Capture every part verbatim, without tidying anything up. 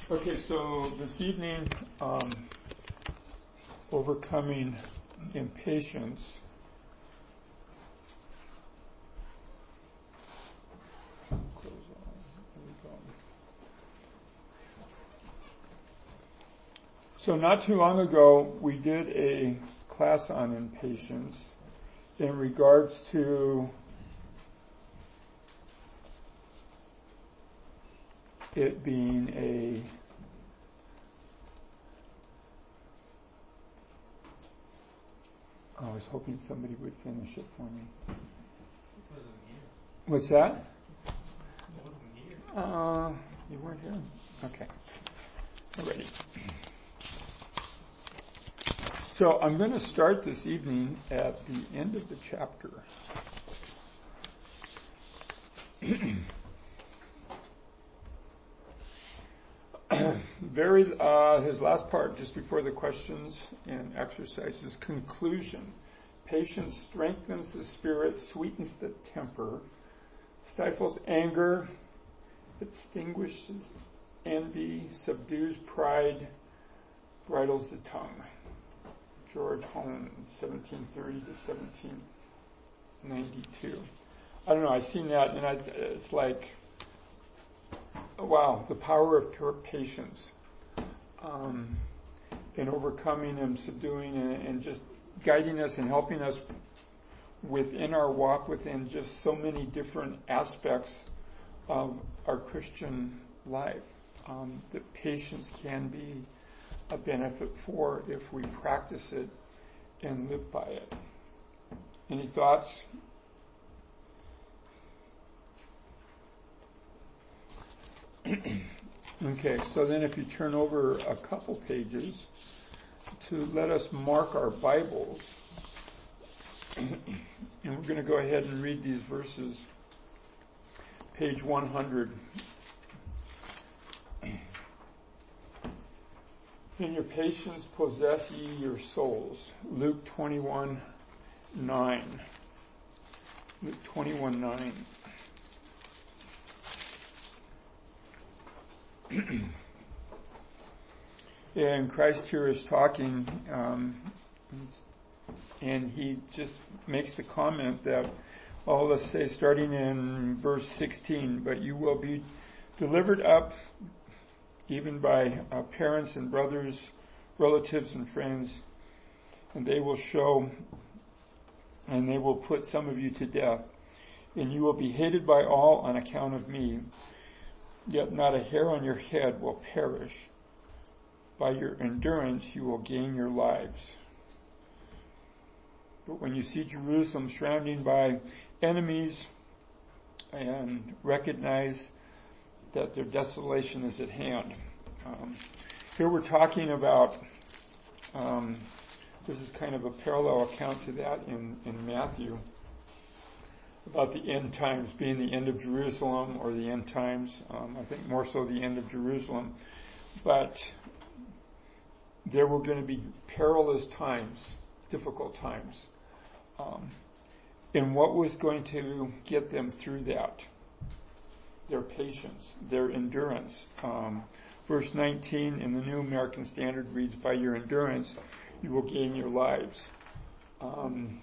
Okay, so this evening, um, overcoming impatience. So not too long ago, we did a class on impatience in regards to it being a I was hoping somebody would finish it for me. What's that? Uh, you weren't here? Okay. Alrighty. So I'm going to start this evening at the end of the chapter. Very, uh, his last part, just before the questions and exercises, conclusion. Patience strengthens the spirit, sweetens the temper, stifles anger, extinguishes envy, subdues pride, bridles the tongue. George Hone, seventeen thirty to seventeen ninety-two. I don't know, I've seen that, and I, it's like, wow, the power of pure patience um, in overcoming and subduing and, and just guiding us and helping us within our walk within just so many different aspects of our Christian life. Um, that patience can be a benefit for if we practice it and live by it. Any thoughts? Okay, so then if you turn over a couple pages to let us mark our Bibles, and we're going to go ahead and read these verses. Page one hundred. In your patience possess ye your souls. Luke twenty-one nine. Luke twenty-one nine. And Christ here is talking, um, and he just makes the comment that, oh, let's say starting in verse sixteen, but you will be delivered up even by uh, parents and brothers, relatives and friends, and they will show, and they will put some of you to death, and you will be hated by all on account of me. Yet not a hair on your head will perish. By your endurance you will gain your lives. But when you see Jerusalem surrounded by enemies and recognize that their desolation is at hand. Um, here we're talking about, um, this is kind of a parallel account to that in, in Matthew, about the end times being the end of Jerusalem, or the end times, um, I think more so the end of Jerusalem. But there were going to be perilous times, difficult times. Um, and what was going to get them through that? Their patience, their endurance. Um, verse nineteen in the New American Standard reads, by your endurance you will gain your lives. Um,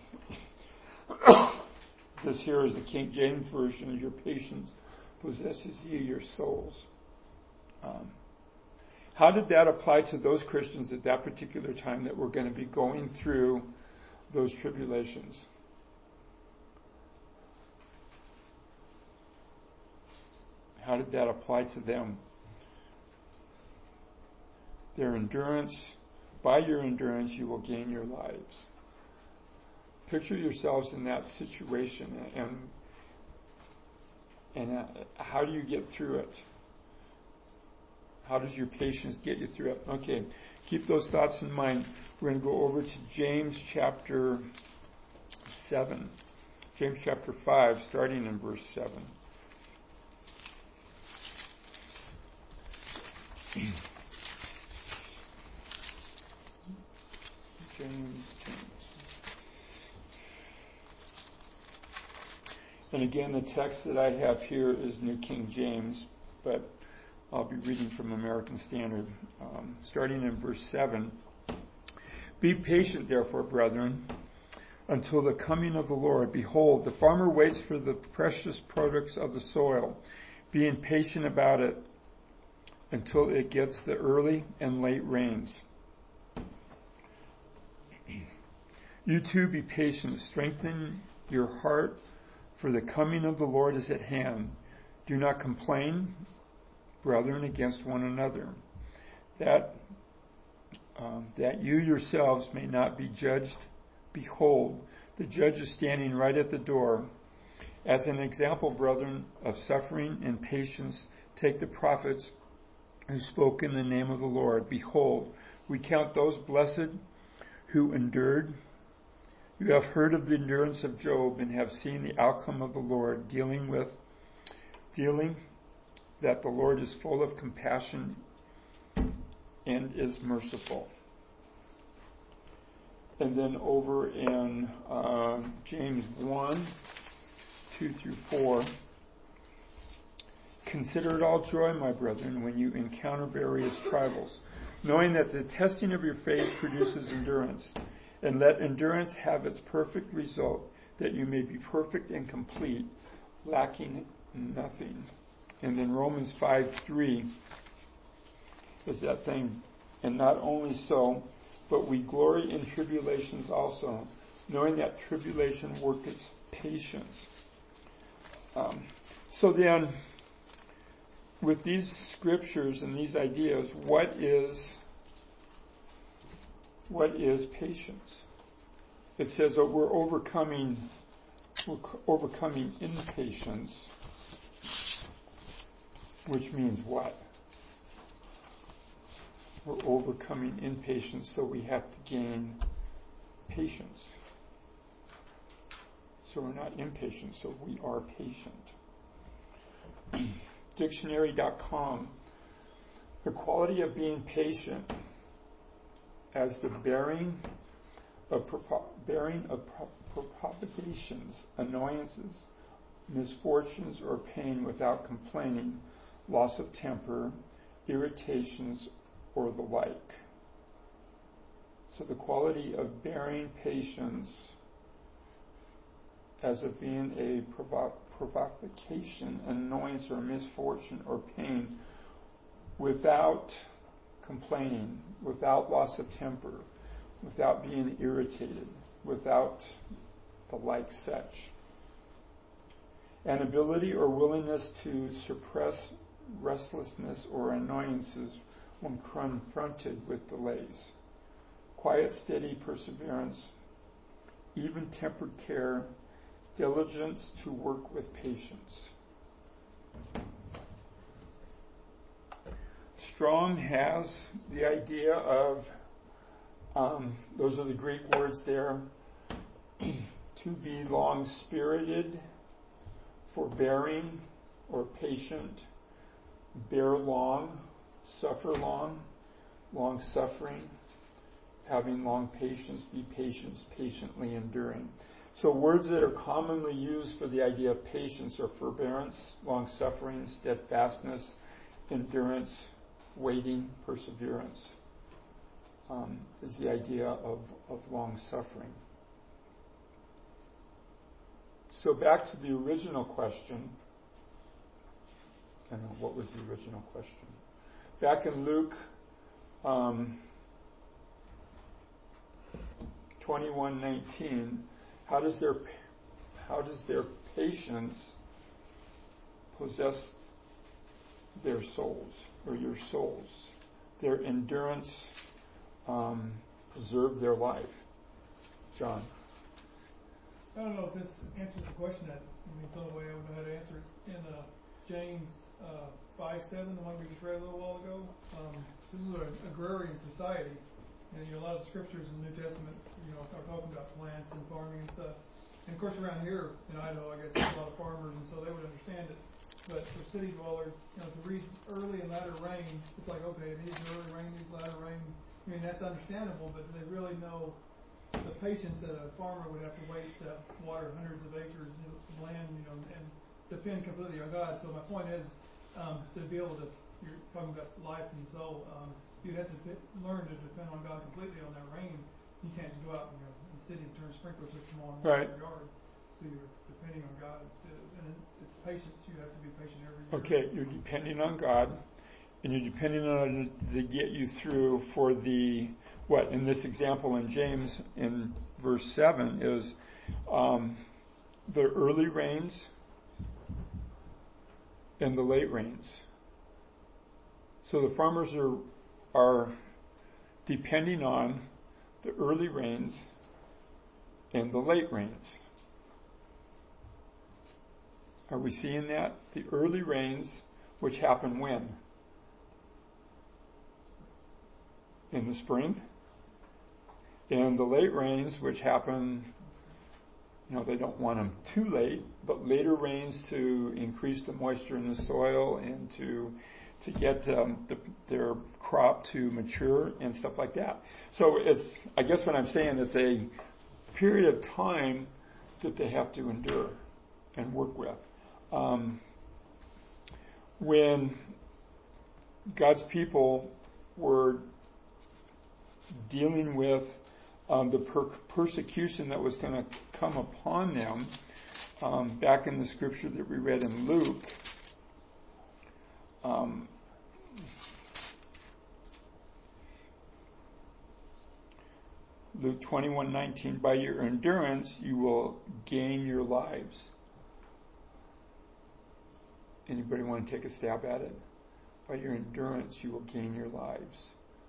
this here is the King James Version. Your patience possesses you your souls. Um, how did that apply to those Christians at that particular time that were going to be going through those tribulations? How did that apply to them? Their endurance, by your endurance you will gain your lives. Picture yourselves in that situation, and and uh, how do you get through it? How does your patience get you through it? Okay, keep those thoughts in mind. We're going to go over to James chapter seven. James chapter five, starting in verse seven. James, and again, the text that I have here is New King James, but I'll be reading from American Standard, um, starting in verse seven. Be patient, therefore, brethren, until the coming of the Lord. Behold, the farmer waits for the precious products of the soil, being patient about it until it gets the early and late rains. You too be patient, strengthen your heart, for the coming of the Lord is at hand. Do not complain, brethren, against one another, that um, that you yourselves may not be judged. Behold, the judge is standing right at the door. As an example, brethren, of suffering and patience, take the prophets who spoke in the name of the Lord. Behold, we count those blessed who endured. You have heard of the endurance of Job and have seen the outcome of the Lord, dealing with, dealing that the Lord is full of compassion and is merciful. And then over in uh, James one, two through four, consider it all joy, my brethren, when you encounter various trials, knowing that the testing of your faith produces endurance. And let endurance have its perfect result, that you may be perfect and complete, lacking nothing. And then Romans five three is that thing. And not only so, but we glory in tribulations also, knowing that tribulation worketh patience. Um, so then, with these scriptures and these ideas, what is what is patience? It says that we're overcoming we're overcoming impatience, which means what? We're overcoming impatience, so we have to gain patience. So we're not impatient, so we are patient. Dictionary dot com. The quality of being patient as the bearing of propo- bearing of pro- provocations, annoyances, misfortunes, or pain without complaining, loss of temper, irritations, or the like. So the quality of bearing patience as of being a provo- provocation, annoyance, or misfortune, or pain without complaining, without loss of temper, without being irritated, without the like such. An ability or willingness to suppress restlessness or annoyances when confronted with delays. Quiet, steady perseverance, even-tempered care, diligence to work with patience. Strong has the idea of, um, those are the Greek words there, to be long-spirited, forbearing, or patient, bear long, suffer long, long-suffering, having long patience, be patient, patiently enduring. So words that are commonly used for the idea of patience are forbearance, long-suffering, steadfastness, endurance, waiting, perseverance, um, is the idea of, of long-suffering. So back to the original question. I don't know, what was the original question? Back in Luke um, twenty-one nineteen, how does their how does their patience possess their souls, or your souls? Their endurance um, preserve their life. John. I don't know if this answers the question. That I mean, it's the only way I would know how to answer it. In uh, James uh, five seven, the one we just read a little while ago, um, this is an agrarian society, and you know, a lot of the scriptures in the New Testament, you know, are talking about plants and farming and stuff. And of course, around here in Idaho, I guess there's a lot of farmers, and so they would understand it. But for city dwellers, you know, to read early and latter rain, it's like, okay, it needs early rain, needs latter rain. I mean, that's understandable, but do they really know the patience that a farmer would have to wait to water hundreds of acres of land, you know, and depend completely on God? So my point is, um, to be able to you're talking about life and soul. Um, you'd have to fit, learn to depend on God completely on that rain. You can't just go out and, you know, in the city and turn a sprinkler system on right. in your yard. So you're depending on God instead of, and it's patience. You have to be patient every year. Okay, you're depending on God, and you're depending on it to get you through for the, what, in this example in James in verse seven is um, the early rains and the late rains. So the farmers are are depending on the early rains and the late rains. Are we seeing that? The early rains, which happen when? In the spring. And the late rains, which happen, you know, they don't want them too late, but later rains to increase the moisture in the soil and to to get um, the, their crop to mature and stuff like that. So it's, I guess what I'm saying is a period of time that they have to endure and work with. Um, when God's people were dealing with um, the per- persecution that was going to come upon them, um, back in the scripture that we read in Luke, um, Luke twenty-one nineteen, by your endurance you will gain your lives. Anybody want to take a stab at it? By your endurance you will gain your lives.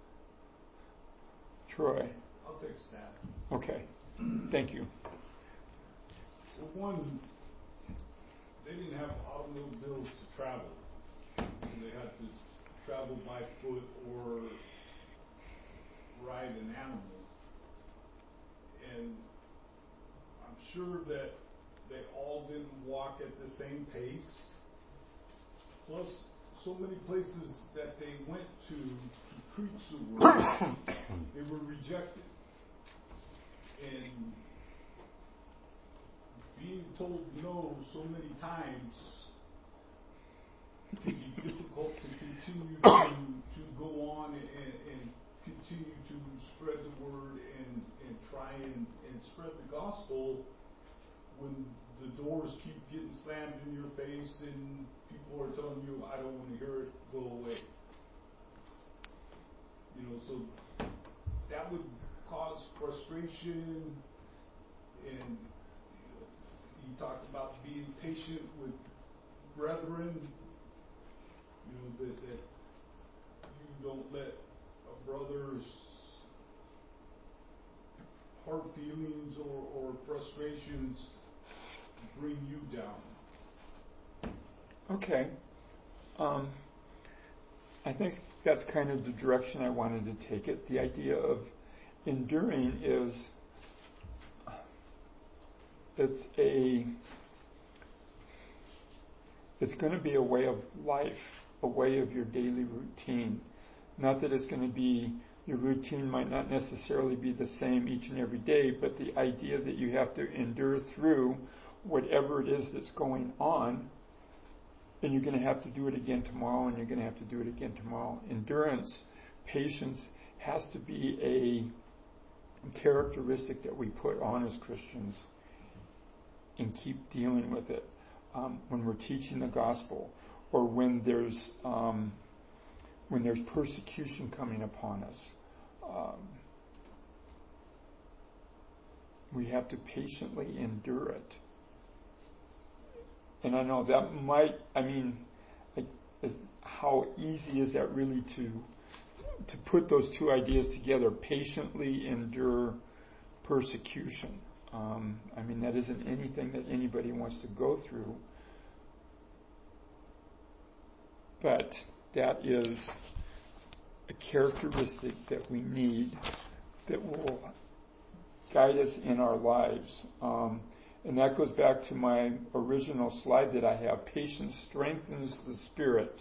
Troy. I'll take a stab. Okay. Thank you. Well, one, they didn't have automobiles to travel. They had to travel by foot or ride an animal. And I'm sure that they all didn't walk at the same pace. Plus, so many places that they went to to preach the word, they were rejected. And being told no so many times can be difficult to continue to, to go on and, and continue to spread the word and, and try and, and spread the gospel when the doors keep getting slammed in your face and people are telling you, I don't want to hear it, go away. You know, so that would cause frustration, and you know, he talked about being patient with brethren, you know, that, that you don't let a brother's hard feelings or, or frustrations bring you down. Okay. Um, I think that's kind of the direction I wanted to take it. The idea of enduring is it's a it's going to be a way of life, a way of your daily routine. Not that it's going to be, your routine might not necessarily be the same each and every day, but the idea that you have to endure through whatever it is that's going on, and you're going to have to do it again tomorrow, and you're going to have to do it again tomorrow. Endurance, patience has to be a characteristic that we put on as Christians and keep dealing with it um, when we're teaching the gospel, or when there's um, when there's persecution coming upon us. Um, we have to patiently endure it. And I know that might, I mean, like, is, how easy is that really to to put those two ideas together? Patiently endure persecution. Um, I mean, that isn't anything that anybody wants to go through. But that is a characteristic that we need that will guide us in our lives. Um, and that goes back to my original slide that I have. Patience strengthens the spirit.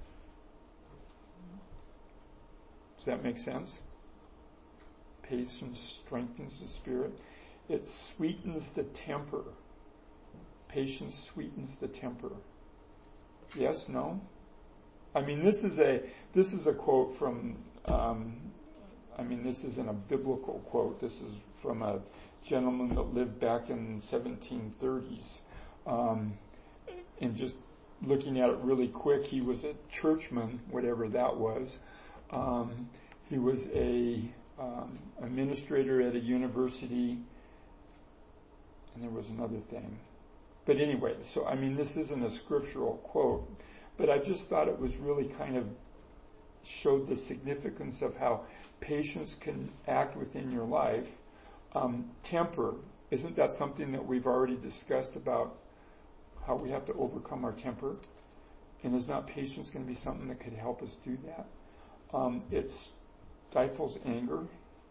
Does that make sense? Patience strengthens the spirit. It sweetens the temper. Patience sweetens the temper. Yes? No? I mean, this is a this is a quote from. Um, I mean, this isn't a biblical quote. This is from a gentleman that lived back in seventeen thirties. Um, and just looking at it really quick, he was a churchman, whatever that was. Um, he was a um, administrator at a university, and there was another thing. But anyway, so I mean, this isn't a scriptural quote, but I just thought it was really kind of showed the significance of how patience can act within your life. Um, temper, isn't that something that we've already discussed about how we have to overcome our temper? And is not patience going to be something that could help us do that? Um, it stifles anger.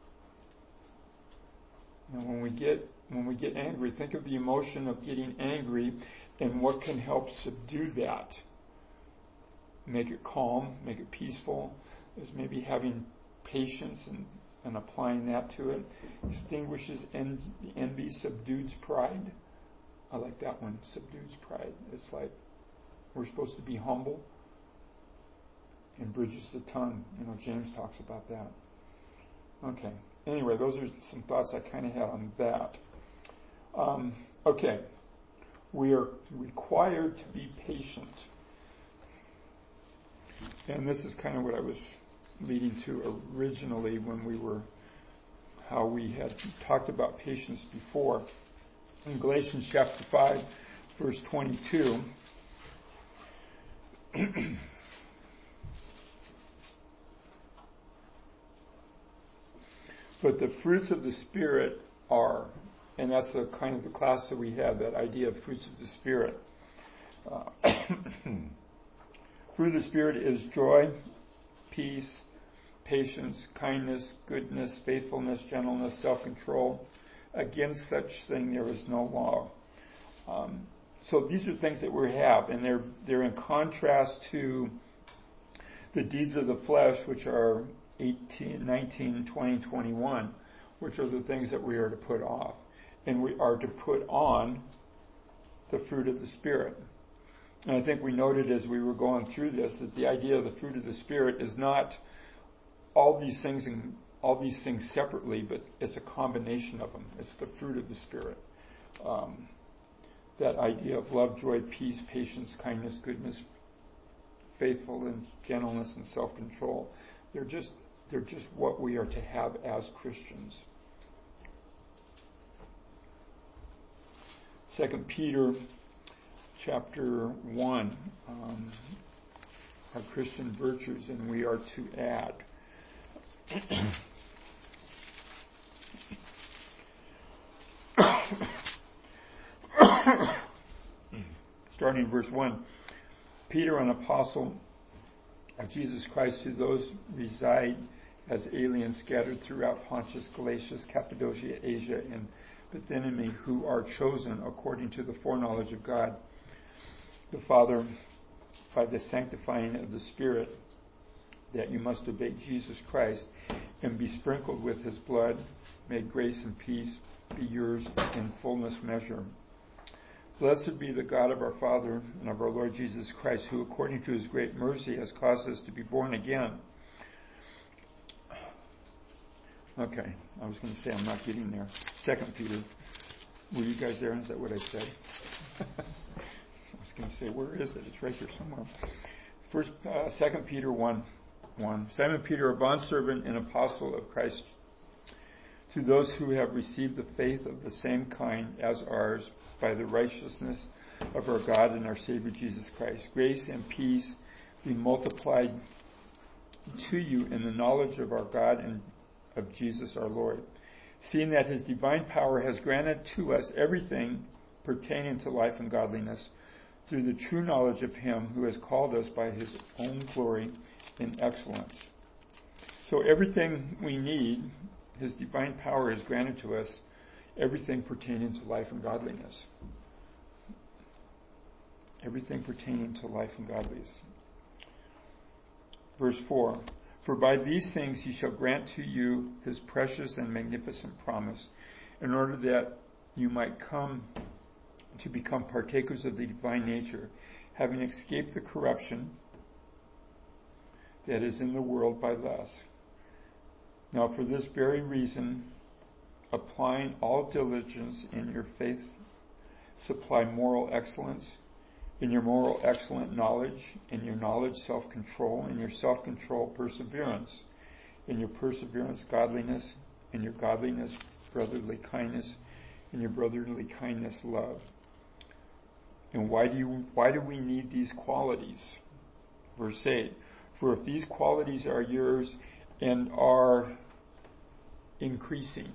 And when we get when we get angry, think of the emotion of getting angry and what can help subdue that. Make it calm, make it peaceful. Is maybe having patience and, and applying that to it. Extinguishes en- envy, subdues pride. I like that one, subdues pride. It's like we're supposed to be humble and bridges the tongue. You know, James talks about that. Okay. Anyway, those are some thoughts I kind of had on that. Um, okay. We are required to be patient. And this is kind of what I was leading to originally when we were, how we had talked about patience before. In Galatians chapter five, verse twenty-two, but the fruits of the Spirit are, and that's the kind of the class that we had, that idea of fruits of the Spirit. Uh, fruit of the Spirit is joy, peace, patience, kindness, goodness, faithfulness, gentleness, self-control. Against such thing there is no law. Um, so these are things that we have, and they're they're in contrast to the deeds of the flesh, which are eighteen, nineteen, twenty, twenty-one, which are the things that we are to put off. And we are to put on the fruit of the Spirit. And I think we noted as we were going through this that the idea of the fruit of the Spirit is not all these things in all these things separately, but it's a combination of them. It's the fruit of the Spirit. Um, that idea of love, joy, peace, patience, kindness, goodness, faithfulness, gentleness, and self-control. They're just they're just what we are to have as Christians. Second Peter chapter one, um, our Christian virtues, and we are to add. Starting in verse one, Peter, an apostle of Jesus Christ, to those reside as aliens scattered throughout Pontus, Galatia, Cappadocia, Asia, and Bithynia, who are chosen according to the foreknowledge of God the Father by the sanctifying of the Spirit, that you must obey Jesus Christ and be sprinkled with his blood. May grace and peace be yours in fullness measure. Blessed be the God of our Father and of our Lord Jesus Christ, who according to his great mercy has caused us to be born again. Okay, I was going to say I'm not getting there. Second Peter. Were you guys there? Is that what I said? I was going to say, where is it? It's right here somewhere. First, uh, Second Peter one, one. Simon Peter, a bondservant and apostle of Christ, to those who have received the faith of the same kind as ours, by the righteousness of our God and our Savior Jesus Christ. Grace and peace be multiplied to you in the knowledge of our God and of Jesus our Lord, seeing that his divine power has granted to us everything pertaining to life and godliness through the true knowledge of him who has called us by his own glory and excellence. So everything we need, his divine power has granted to us, everything pertaining to life and godliness. Everything pertaining to life and godliness. Verse four, for by these things he shall grant to you his precious and magnificent promise, in order that you might come to become partakers of the divine nature, having escaped the corruption that is in the world by less. Now for this very reason, applying all diligence in your faith, supply moral excellence, in your moral excellent knowledge, in your knowledge self-control, in your self-control perseverance, in your perseverance godliness, in your godliness brotherly kindness, in your brotherly kindness love. And why do you why do we need these qualities? Verse eight, for if these qualities are yours and are increasing,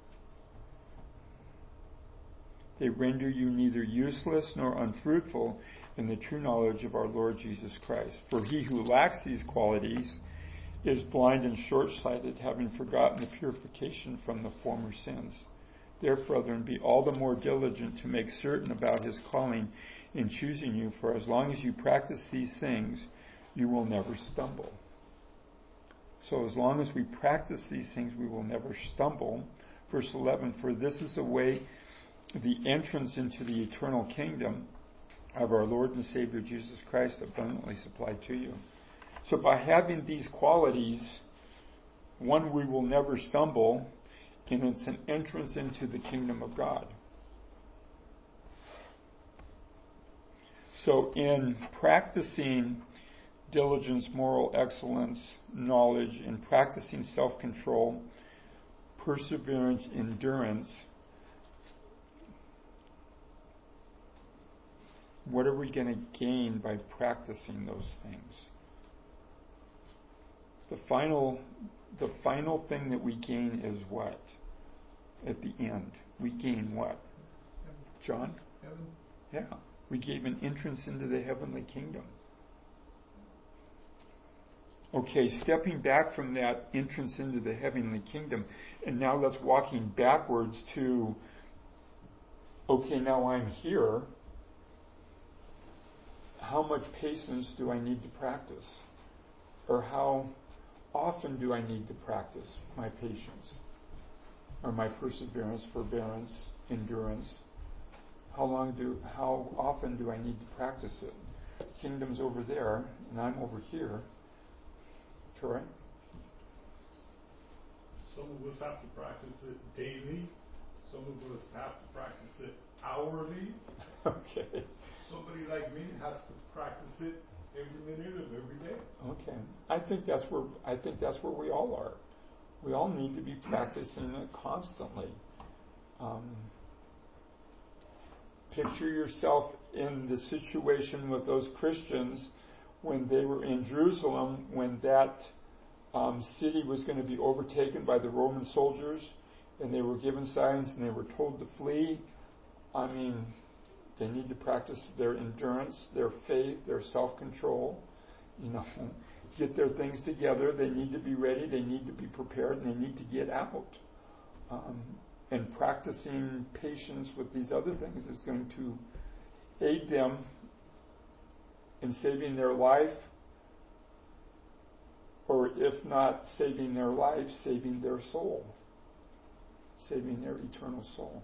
they render you neither useless nor unfruitful in the true knowledge of our Lord Jesus Christ. For he who lacks these qualities is blind and short-sighted, having forgotten the purification from the former sins. Therefore, brethren, be all the more diligent to make certain about his calling in choosing you, for as long as you practice these things, you will never stumble. So as long as we practice these things, we will never stumble. Verse eleven, for this is the way, the entrance into the eternal kingdom of our Lord and Savior Jesus Christ, abundantly supplied to you. So by having these qualities, one, we will never stumble, and it's an entrance into the kingdom of God. So in practicing diligence, moral excellence, knowledge, in practicing self-control, perseverance, endurance, what are we going to gain by practicing those things? The final, the final thing that we gain is what? At the end, we gain what? John? Heaven. Yeah, we gave an entrance into the heavenly kingdom. Okay, stepping back from that entrance into the heavenly kingdom, and now let's walking backwards to, okay, now I'm here. How much patience do I need to practice? Or how often do I need to practice my patience? Or my perseverance, forbearance, endurance? How long do, how often do I need to practice it? Kingdom's over there, and I'm over here. Troy? Some of us have to practice it daily. Some of us have to practice it hourly. Okay. Somebody like me has to practice it every minute of every day. Okay. I think that's where I think that's where we all are. We all need to be practicing it constantly. Um, picture yourself in the situation with those Christians when they were in Jerusalem, when that um, city was going to be overtaken by the Roman soldiers, and they were given signs and they were told to flee. I mean, they need to practice their endurance, their faith, their self-control, you know, get their things together. They need to be ready. They need to be prepared, and they need to get out. Um, and practicing patience with these other things is going to aid them in saving their life, or if not saving their life, saving their soul, saving their eternal soul.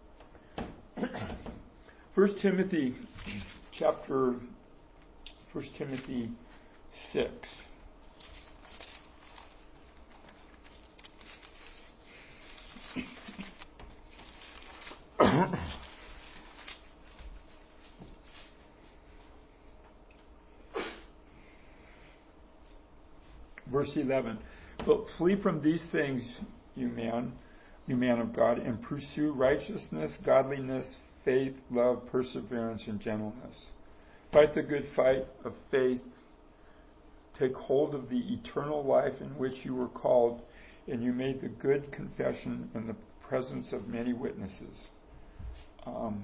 First Timothy chapter, First Timothy six. Verse eleven. But flee from these things, you man, you man of God, and pursue righteousness, godliness, faith, love, perseverance, and gentleness. Fight the good fight of faith. Take hold of the eternal life in which you were called, and you made the good confession in the presence of many witnesses. Um,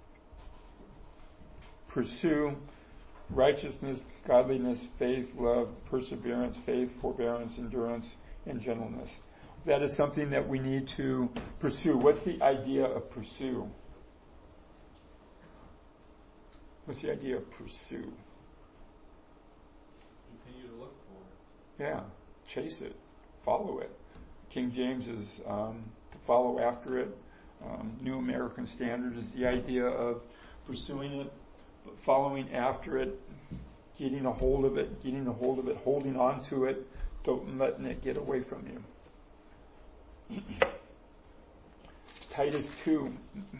pursue righteousness, godliness, faith, love, perseverance, faith, forbearance, endurance, and gentleness. That is something that we need to pursue. What's the idea of pursue? What's the idea of pursue? Continue to look for it. Yeah, chase it, follow it. King James is um, to follow after it. Um, New American Standard is the idea of pursuing it, but following after it, getting a hold of it, getting a hold of it, holding on to it, don't letting it get away from you. Titus two.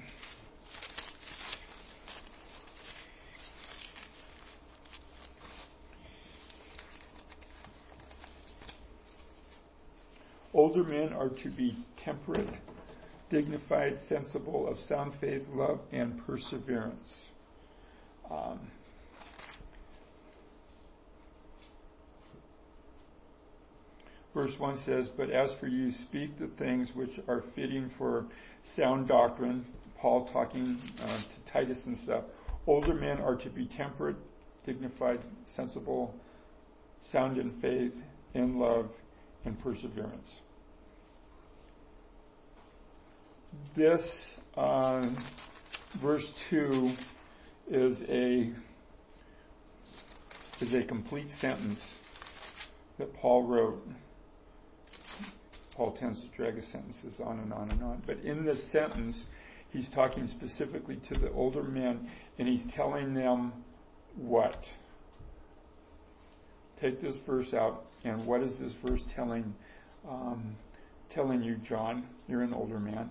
Older men are to be temperate, dignified, sensible, of sound faith, love, and perseverance. Um, verse one says, "But as for you, speak the things which are fitting for sound doctrine." Paul talking uh, to Titus and stuff. Older men are to be temperate, dignified, sensible, sound in faith, in love, and perseverance. This uh, verse two is a is a complete sentence that Paul wrote. Paul tends to drag his sentences on and on and on. But in this sentence, he's talking specifically to the older men, and he's telling them what? Take this verse out, and what is this verse telling um, telling you, John? You're an older man.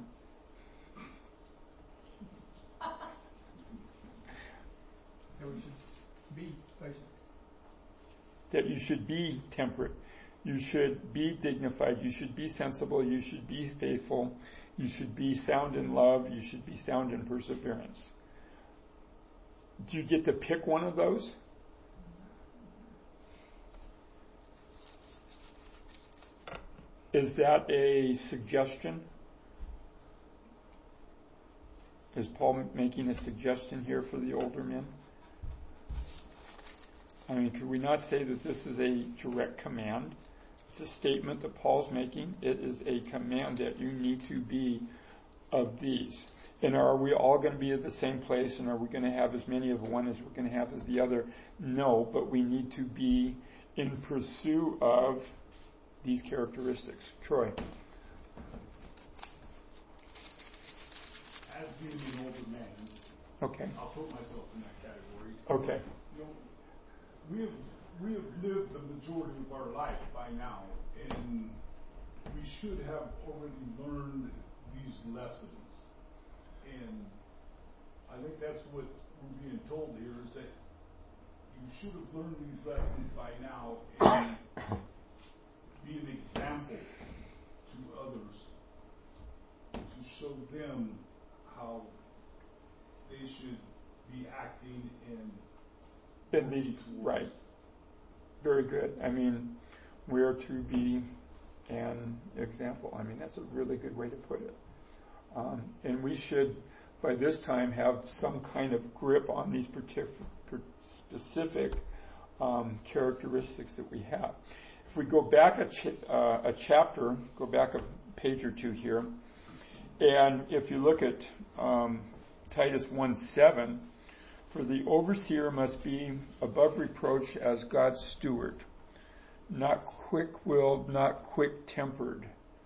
That we should be patient. That you should be temperate. You should be dignified. You should be sensible. You should be faithful. You should be sound in love. You should be sound in perseverance. Do you get to pick one of those? Is that a suggestion? Is Paul making a suggestion here for the older men? I mean, could we not say that this is a direct command? It's a statement that Paul's making. It is a command that you need to be of these. And are we all going to be at the same place, and are we going to have as many of one as we're going to have as the other? No, but we need to be in pursuit of these characteristics. Troy. As being an older man, Okay. I'll put myself in that category. Okay. You know, we have we have lived the majority of our life by now, and we should have already learned these lessons. And I think that's what we're being told here, is that you should have learned these lessons by now and be an example to others to show them how they should be acting and Then the, right. Very good. I mean, we're to be an example. I mean, that's a really good way to put it. Um, and we should, by this time, have some kind of grip on these particular, specific um, characteristics that we have. If we go back a, ch- uh, a chapter, go back a page or two here, and if you look at um, Titus one seven, "For the overseer must be above reproach as God's steward, not quick-willed, not quick-tempered."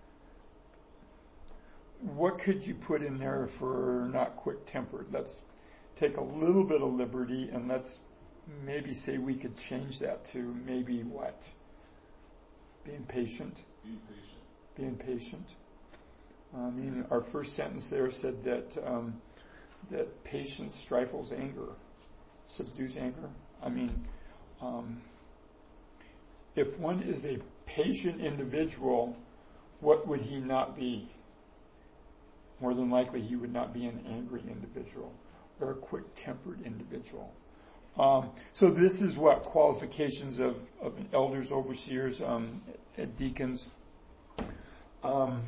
What could you put in there for not quick-tempered? Let's take a little bit of liberty and let's maybe say we could change that to maybe what? Being patient. Being patient. Being patient. I mean, our first sentence there said that um, that patience stifles anger, subdues anger. I mean, um, if one is a patient individual, what would he not be? More than likely, he would not be an angry individual or a quick-tempered individual. Um, so this is what qualifications of, of elders, overseers, um, deacons. Um,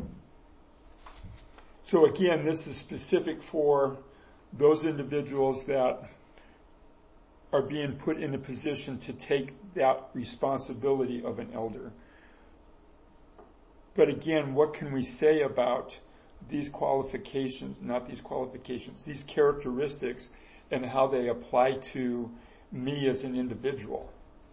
so again, this is specific for those individuals that are being put in a position to take that responsibility of an elder. But again, what can we say about these qualifications, not these qualifications, these characteristics, and how they apply to me as an individual?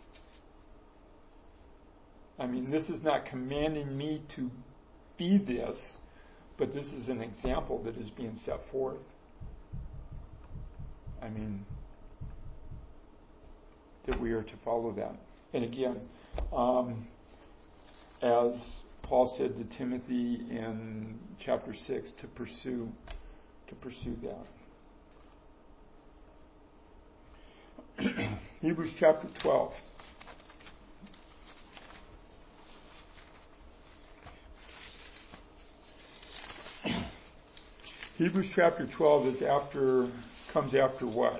I mean, this is not commanding me to be this, but this is an example that is being set forth. I mean, that we are to follow that. And again, um, as Paul said to Timothy in chapter six, to pursue, to pursue that. Hebrews chapter twelve. Hebrews chapter twelve is after, comes after what?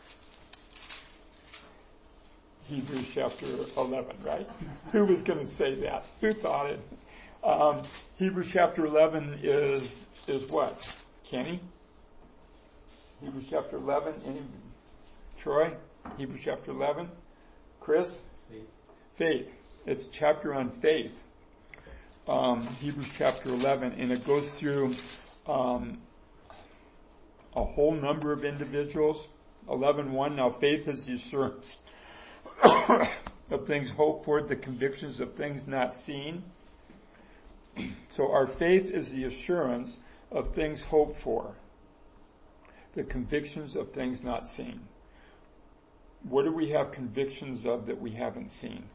Hebrews chapter eleven, right? Who was going to say that? Who thought it? Um, Hebrews chapter eleven is is what? Kenny? Hebrews chapter eleven. Any? Troy? Hebrews chapter eleven. Chris? Faith. Faith. It's a chapter on faith. Um, Hebrews chapter eleven, and it goes through um, a whole number of individuals. eleven one. Now faith is the assurance of things hoped for, the convictions of things not seen. So our faith is the assurance of things hoped for, the convictions of things not seen. What do we have convictions of that we haven't seen?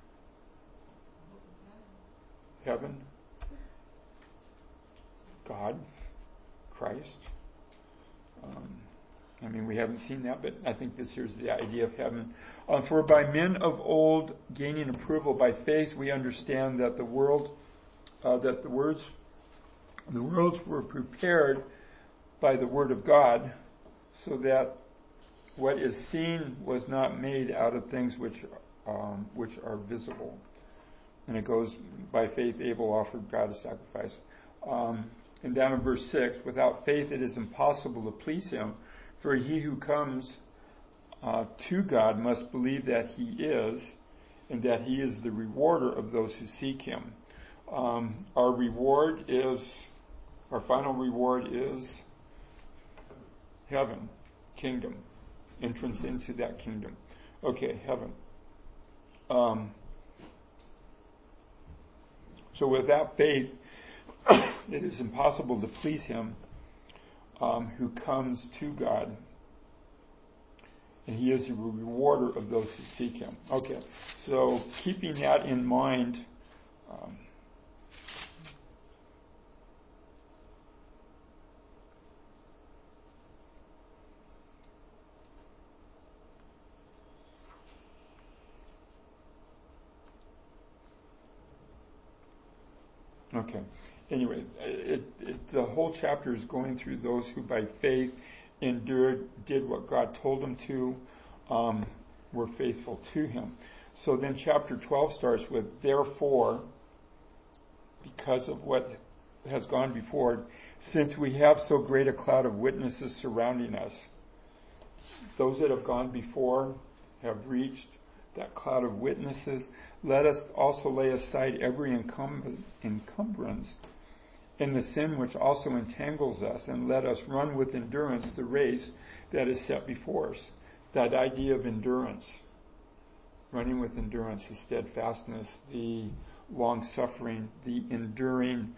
Heaven, God, Christ. Um, I mean, we haven't seen that, but I think this here's the idea of heaven. Uh, For by men of old gaining approval by faith, we understand that the world, uh, that the words, the worlds were prepared by the word of God, so that what is seen was not made out of things which, um, which are visible. And it goes, by faith Abel offered God a sacrifice. Um, and down in verse six, without faith it is impossible to please him. For he who comes uh, to God must believe that he is, and that he is the rewarder of those who seek him. Um, our reward is, our final reward is heaven, kingdom, entrance into that kingdom. Okay, heaven. Um, so without faith, it is impossible to please him um, who comes to God. And he is the rewarder of those who seek him. Okay, so keeping that in mind, um, okay. Anyway, it, it, the whole chapter is going through those who by faith endured, did what God told them to, um, were faithful to him. So then chapter twelve starts with, therefore, because of what has gone before, since we have so great a cloud of witnesses surrounding us. Those that have gone before have reached that cloud of witnesses. Let us also lay aside every encum- encumbrance and the sin which also entangles us, and let us run with endurance the race that is set before us. That idea of endurance, running with endurance, the steadfastness, the long-suffering, the enduring.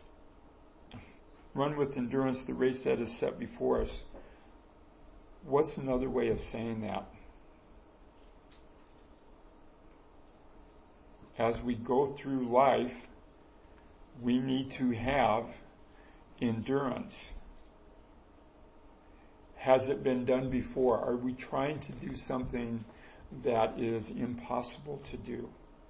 Run with endurance the race that is set before us. What's another way of saying that? As we go through life, we need to have endurance. Has it been done before? Are we trying to do something that is impossible to do?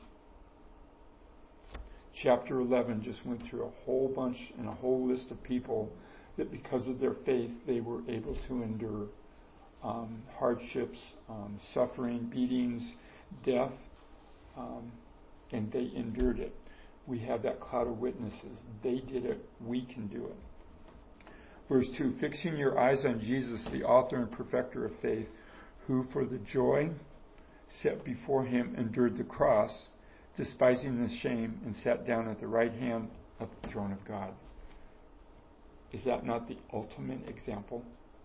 Chapter eleven just went through a whole bunch and a whole list of people that because of their faith they were able to endure um, hardships, um, suffering, beatings, death, um, and they endured it. We have that cloud of witnesses. They did it. We can do it. Verse two, fixing your eyes on Jesus, the author and perfecter of faith, who for the joy set before him endured the cross, despising the shame, and sat down at the right hand of the throne of God. Is that not the ultimate example?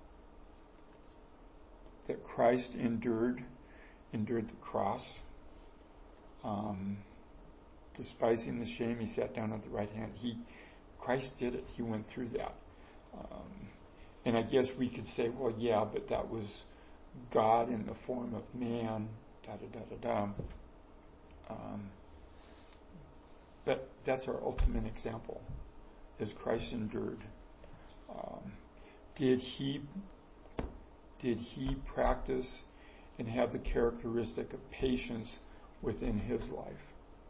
That Christ endured, endured the cross, um, despising the shame, he sat down at the right hand. He, Christ did it. He went through that. Um, and I guess we could say, well, yeah, but that was God in the form of man da da da da da. Um, but that's our ultimate example, is Christ endured. Um, did he did he practice and have the characteristic of patience within his life?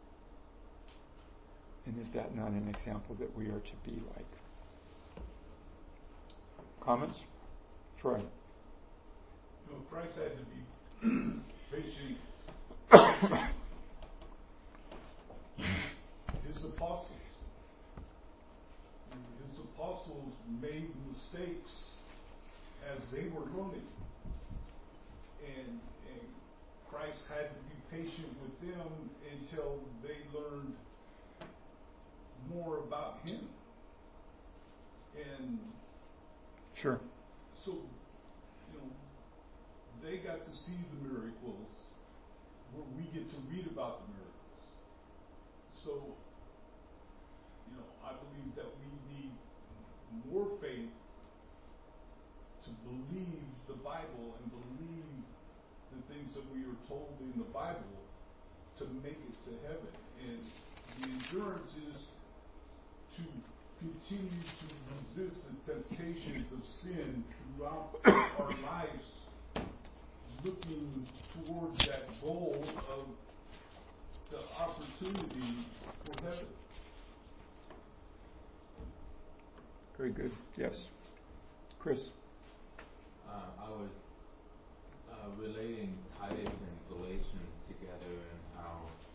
And is that not an example that we are to be like? Comments? Troy. You know, Christ had to be patient. His apostles. His apostles made mistakes as they were learning. And, and Christ had to be patient with them until they learned more about him. And sure. So, you know, they got to see the miracles where we get to read about the miracles. So, you know, I believe that we need more faith to believe the Bible and believe the things that we are told in the Bible to make it to heaven. And the endurance is to continue to resist the temptations of sin throughout our lives, looking towards that goal of the opportunity for heaven. Very good. Yes. Chris. Uh, I was uh, relating Titus and Galatians together, and how,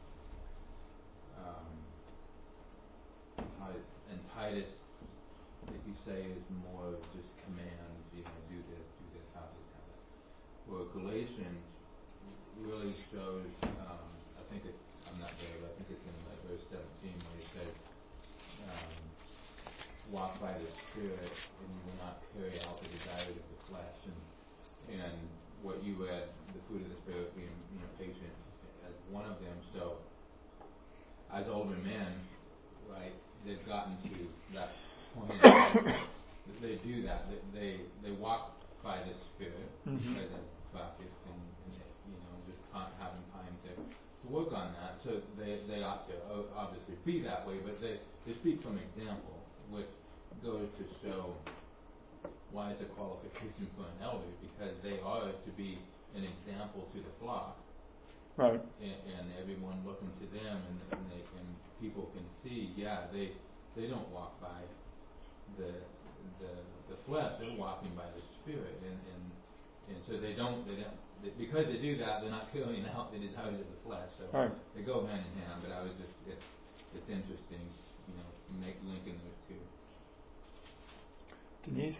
um, how and Titus, if you say, is more of just commands, you know, do this, do this, how this, how that. Well, Galatians really shows, um, I think it, I'm not there, but I think it's in like verse seventeen where he says, um, walk by the Spirit, and you will not carry out the desires of the flesh. And and what you read, the fruit of the Spirit, being, you know, patient as one of them. So, as older men, right, they've gotten to that point that they do that. They they, they walk by the Spirit mm-hmm. because of practice and, and you know just having time to, to work on that. So they they ought to obviously be that way, but they they speak from example, which goes to show why it's a qualification for an elder, because they are to be an example to the flock, right? And, and everyone looking to them, and, and they can people can see, yeah, they they don't walk by the the the flesh; they're walking by the Spirit, and and, and so they don't they don't they, because they do that, they're not carrying out the desires of the flesh. So right. They go hand in hand. But I was just it, it's interesting, you know, make linking those two. Denise?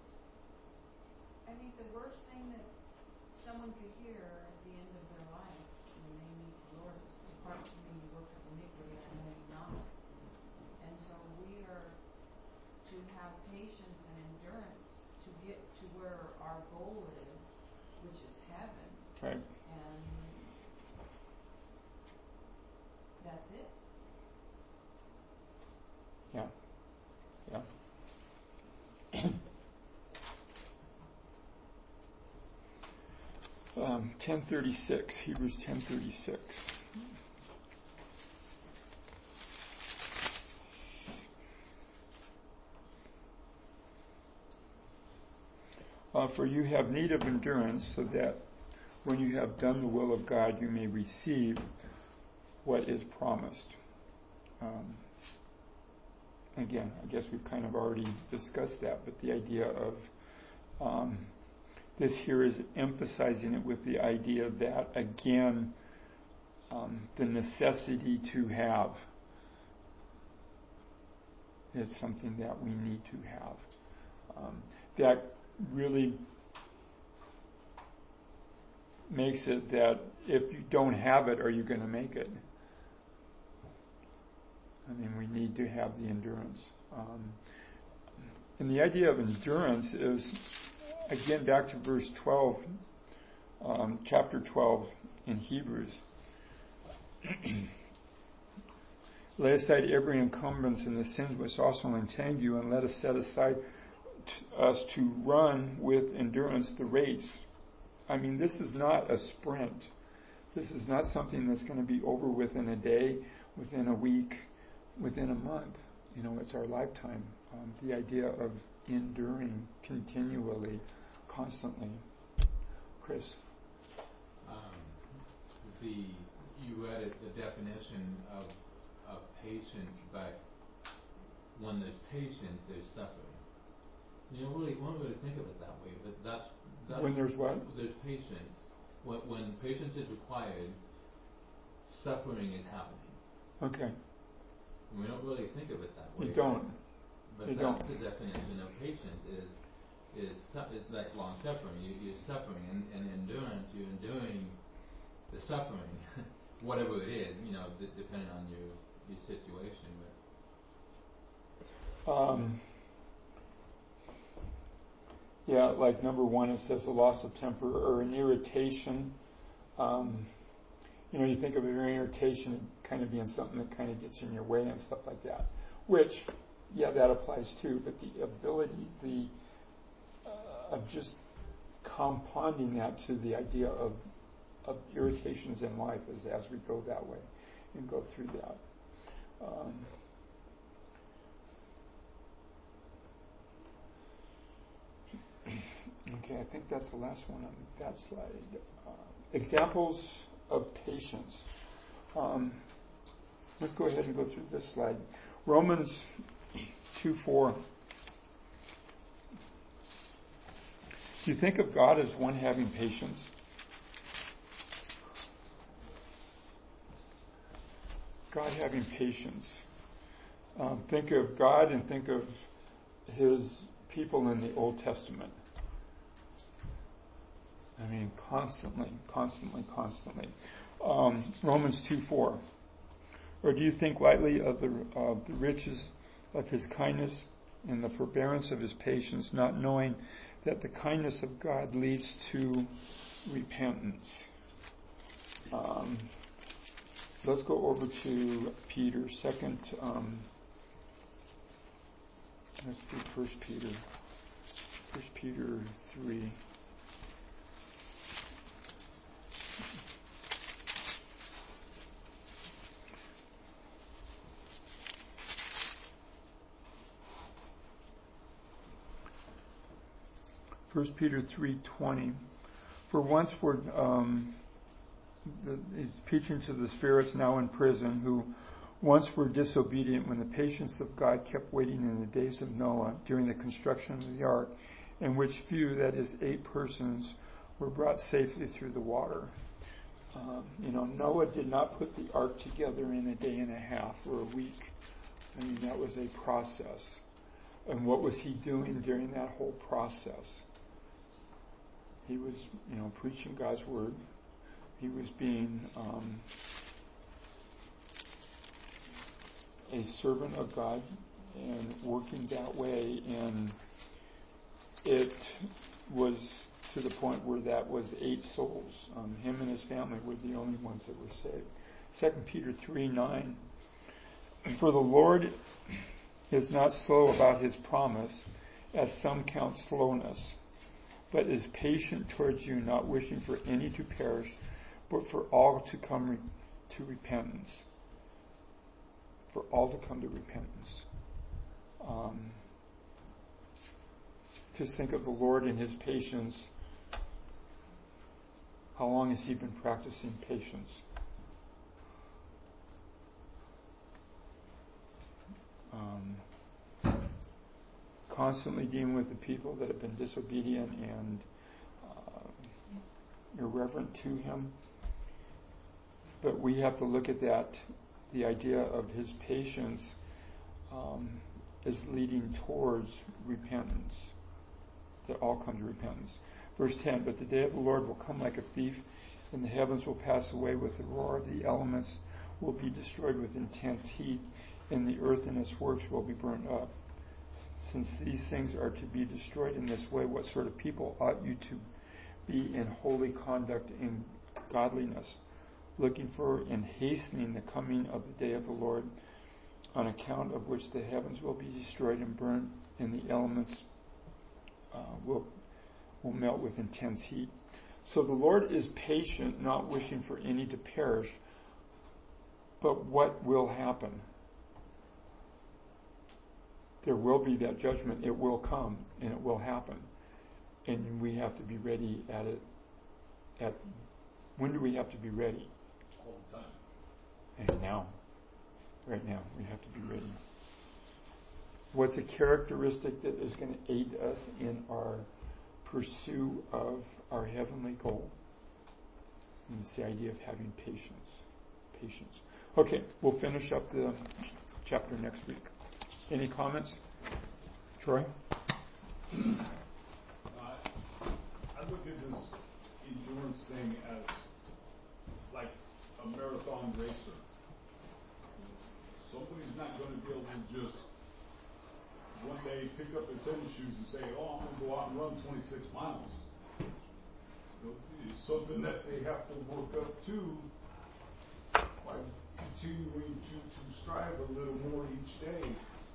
I think the worst thing that someone could hear at the end of their life when they meet the Lord is, depart from me, you work of iniquity, I know you not. And so we are to have patience and endurance to get to where our goal is, which is heaven. Right. And that's it. Yeah. Yeah. um, ten thirty-six, Hebrews ten thirty-six. Uh, for you have need of endurance, so that when you have done the will of God, you may receive what is promised. Um, again, I guess we've kind of already discussed that, but the idea of um, this here is emphasizing it with the idea that, again, um, the necessity to have is something that we need to have. Um, that really makes it that if you don't have it, are you going to make it? I mean, we need to have the endurance. Um, and the idea of endurance is, again, back to verse twelve, um, chapter twelve in Hebrews. Lay aside every encumbrance and the sins which also entangle you, and let us set aside t- us to run with endurance the race. I mean, this is not a sprint. This is not something that's going to be over within a day, within a week, within a month. You know, it's our lifetime. Um, the idea of enduring continually, constantly. Chris? Um, the you read it, the definition of of patient, but when there's patience, there's suffering. You don't really, won't really think of it that way, but that's, that's when there's what? There's patience. When, when patience is required, suffering is happening. Okay. And we don't really think of it that way. You don't. But you that's don't. the definition of patience is is, su- is like long suffering. You, you're suffering, and, and endurance. You're enduring the suffering, whatever it is. You know, d- depending on your your situation. But Um. Yeah, like number one, it says a loss of temper or an irritation. Um, you know, you think of an irritation kind of being something that kind of gets in your way and stuff like that. Which, yeah, that applies too. But the ability, the uh, of just compounding that to the idea of of irritations in life as as we go that way and go through that. Um, Okay, I think that's the last one on that slide. Uh, examples of patience. Um, let's go ahead and go through this slide. Romans two four. Do you think of God as one having patience? God having patience. Um, think of God and think of His people in the Old Testament. I mean, constantly, constantly, constantly. Um, Romans two four. Or do you think lightly of the, uh, the riches of His kindness and the forbearance of His patience, not knowing that the kindness of God leads to repentance? Um, let's go over to Peter, second. Um, let's do First Peter. First Peter three. First Peter three twenty. For once were um, the, he's preaching to the spirits now in prison, who once were disobedient when the patience of God kept waiting in the days of Noah during the construction of the ark, in which few, that is, eight persons, were brought safely through the water. Um, you know, Noah did not put the ark together in a day and a half or a week. I mean, that was a process. And what was he doing during that whole process? He was, you know, preaching God's word. He was being um, a servant of God and working that way. And it was to the point where that was eight souls. Um, him and his family were the only ones that were saved. Second Peter three nine. For the Lord is not slow about His promise, as some count slowness, but is patient towards you, not wishing for any to perish, but for all to come re- to repentance. For all to come to repentance. Um, just think of the Lord and His patience. How long has He been practicing patience? Um, constantly dealing with the people that have been disobedient and uh, irreverent to Him. But we have to look at that, the idea of His patience um, is leading towards repentance, that all come to repentance. Verse ten, but the day of the Lord will come like a thief, and the heavens will pass away with the roar, the elements will be destroyed with intense heat, and the earth and its works will be burnt up. Since these things are to be destroyed in this way, what sort of people ought you to be in holy conduct and godliness, looking for and hastening the coming of the day of the Lord, on account of which the heavens will be destroyed and burned, and the elements uh, will will melt with intense heat. So the Lord is patient, not wishing for any to perish. But what will happen? There will be that judgment. It will come, and it will happen. And we have to be ready at it. At when do we have to be ready? All the time. And now. Right now, we have to be ready. What's a characteristic that is going to aid us in our pursuit of our heavenly goal? And it's the idea of having patience. Patience. Okay, we'll finish up the chapter next week. Any comments? Troy? Uh, I look at this endurance thing as like a marathon racer. Somebody's not going to be able to just one day pick up their tennis shoes and say, oh, I'm going to go out and run twenty-six miles. You know, it's something that they have to work up to by continuing to, to strive a little more each day.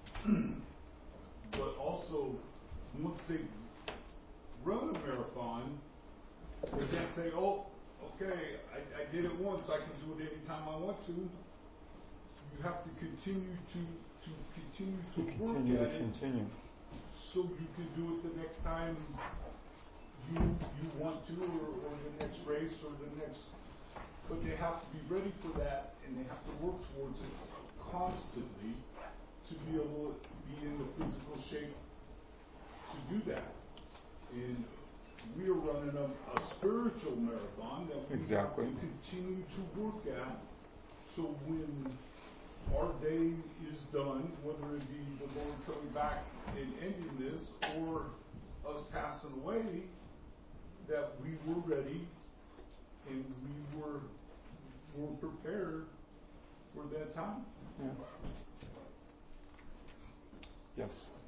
But also, once they run a marathon, they can't say, oh, okay, I, I did it once, I can do it anytime I want to. You have to continue to, to continue to, To work continue to at it continue. so you can do it the next time you you want to, or, or the next race, or the next. But they have to be ready for that, and they have to work towards it constantly to be able to be in the physical shape to do that. And we are running a, a spiritual marathon that we Exactly. have to continue to work at. So when our day is done, whether it be the Lord coming back and ending this, or us passing away, that we were ready and we were were prepared for that time. Yeah. Yes.